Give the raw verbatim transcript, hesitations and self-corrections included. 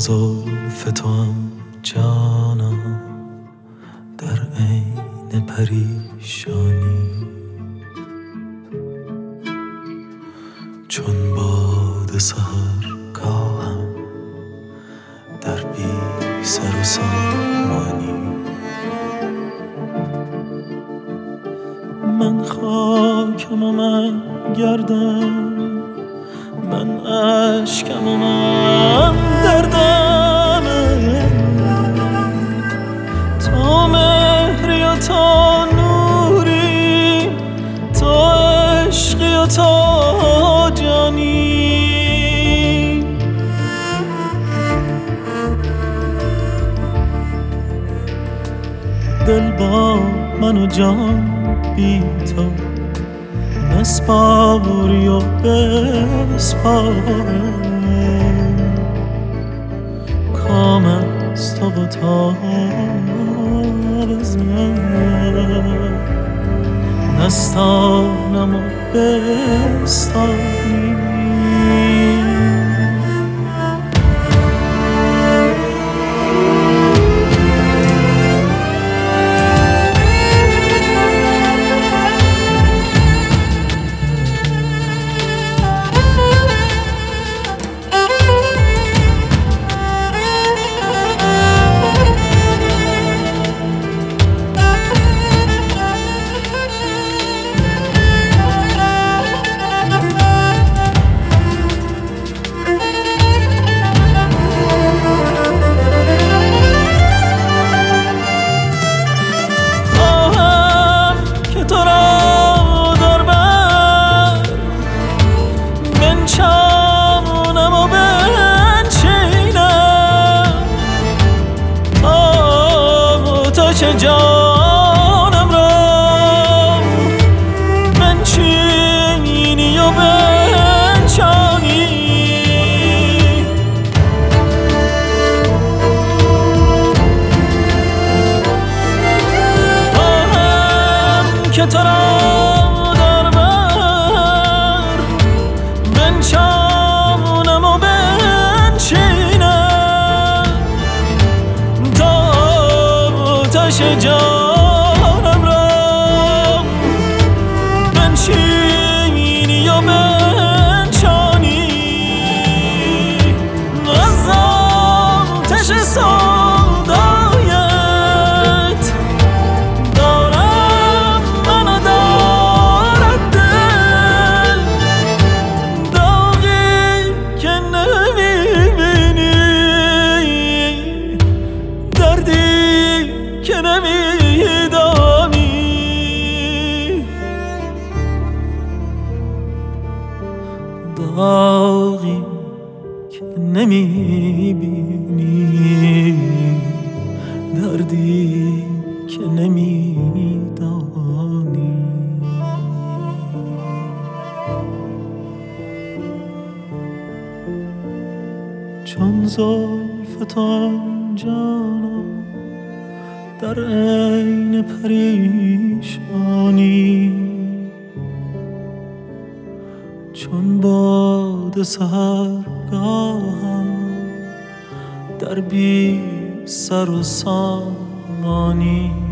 زلف تو هم جانم در عین پریشانی، چون باد سحرگاهم در بی سر و سامانی. من خاکم و من گردم، من عشقم و من دردم، تو مهری و تو نوری، تو عشقی و تو جانی. دل با من و جان بی تو نسپاری و بسپاره، کام از تو و تاب از من، نستانم و بستانی. جانم را بنشینی و بنشانی، خواهم که تو را در بر بنشانم و بنشینم تا آتش جانم را بنشینی و بنشانی. از آتش سودایت دارم من و دارد دل، داغی که نمیبینی، دردی که نمیدانی، داغی که نمیبینی، دردی که نمیدانی. چون زلف تو جانم در عین پریشانی، چون باد سحرگاهم در بی سر و سامانی.